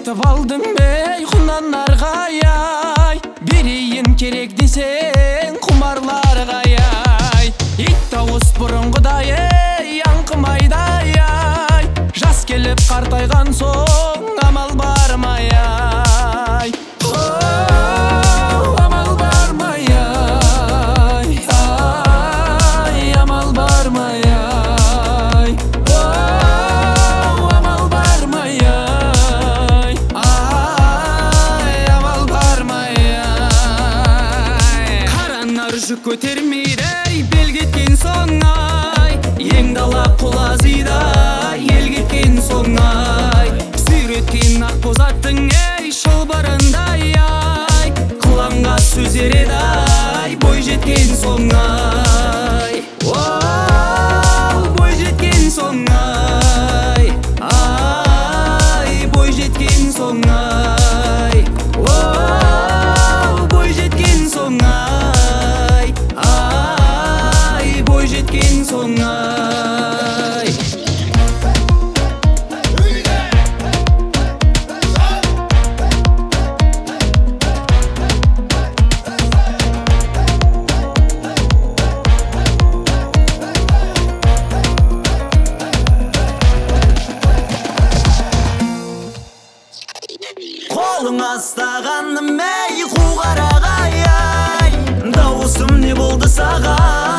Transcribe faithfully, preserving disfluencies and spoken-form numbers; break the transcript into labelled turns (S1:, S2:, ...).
S1: Сатып алдың бей құнан арғай, берейін керек десең құмарларға ай. Ит дауыс бұрынғыдай аңқымайдай ай, жас келіп қартайған соң амал бармай ай. Оу, амал бармай ай, ай, амал бармай ай. Оу, амал бармай ай, ай, амал бармай ай. Қаранар жүк көтермейді бел кеткен соң ай, ең дала құлазида ел кеткен соң ай. Сүйреткен ақ боз аттың ей шылбырындай ай, қылаңға сөз ереді ай, бой жеткен соң ай. Оу, бой жеткен соң ай, ай, бой жеткен соң ай. Оу, бой жеткен соң ай, ай, бой жеткен соң ай. Қолыңа ұстағаным ей қу қарағай ай, дауысым не болды саған?